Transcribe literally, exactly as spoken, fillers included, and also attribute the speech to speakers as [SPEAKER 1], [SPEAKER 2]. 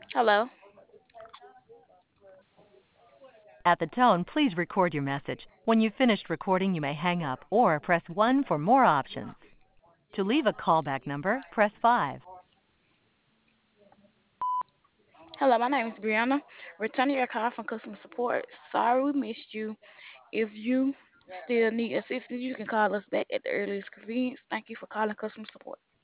[SPEAKER 1] Hello.
[SPEAKER 2] At the tone, please record your message. When you've finished recording, you may hang up or press one for more options. To leave a callback number, press five.
[SPEAKER 1] Hello, my name is Brianna. Returning your call from customer support. Sorry we missed you. If you still need assistance, you can call us back at the earliest convenience. Thank you for calling customer support.